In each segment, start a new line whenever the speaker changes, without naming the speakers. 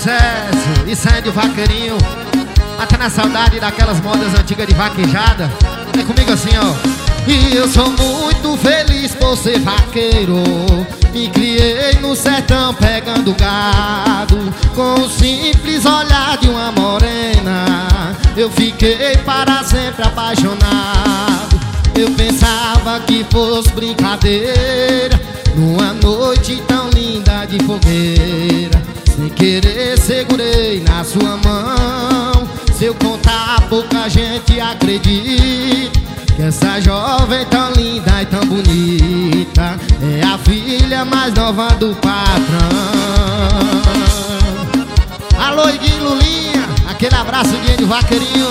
sucesso. Isso é de vaqueirinho. Até na saudade daquelas modas antigas de vaquejada. É comigo assim, ó. E eu sou muito feliz por ser vaqueiro. Me criei no sertão pegando gado. Com o simples olhar de uma morena, eu fiquei para sempre apaixonado. Eu pensava que fosse brincadeira, numa noite tão linda de fogueira. Sem querer segurei na sua mão. Se eu contar, pouca gente acredita que essa jovem tão linda e tão bonita é a filha mais nova do patrão. Alô, Iguinho, Lulinha, aquele abraço de vaqueirinho.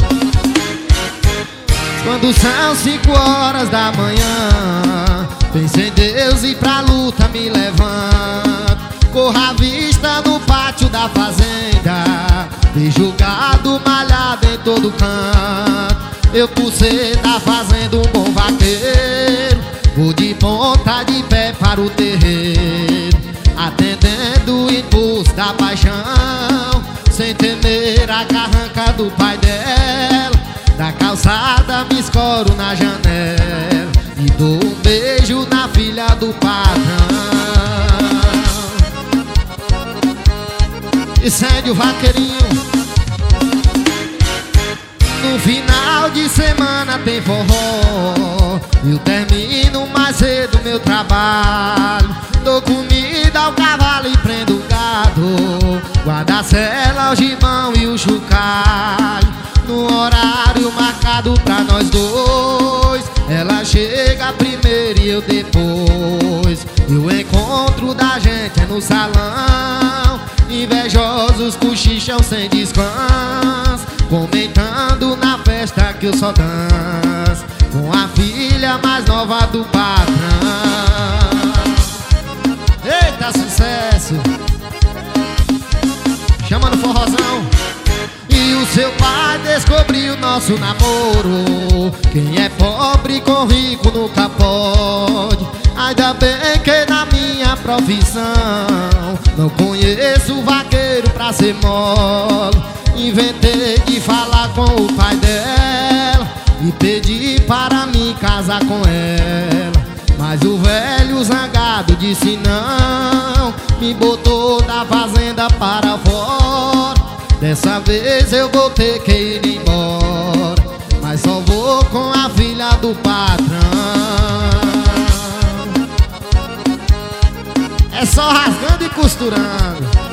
Quando são 5 horas da manhã, penso em Deus e pra luta me levanto. Corro à vista no pátio da fazenda, vejo gado malhado em todo canto. Eu por ser tá fazendo um bom vaqueiro, vou de ponta de pé para o terreiro, atendendo o impulso da paixão, sem temer a carranca do pai dela. Da calçada me escoro na janela e dou um beijo na filha do patrão. Incende o vaqueirinho. No final de semana tem forró, eu termino mais cedo meu trabalho. Dou comida ao cavalo e prendo o gado, guardo a sela, o gibão e o chocalho. No horário marcado pra nós dois, ela chega primeiro e eu depois. E o encontro da gente é no salão, invejosos cochicham sem descanso, comentando na festa que eu só danço com a filha mais nova do patrão. Eita, sucesso! Chama no forrozão. E o seu pai descobriu nosso namoro. Quem é pobre com rico nunca pode. Ainda bem que na minha profissão não conheço vaqueiro pra ser mole. Inventei de falar com o pai dela e pedi para me casar com ela. Mas o velho zangado disse não, me botou da fazenda para fora. Dessa vez eu vou ter que ir embora, mas só vou com a filha do patrão. É só rasgando e costurando.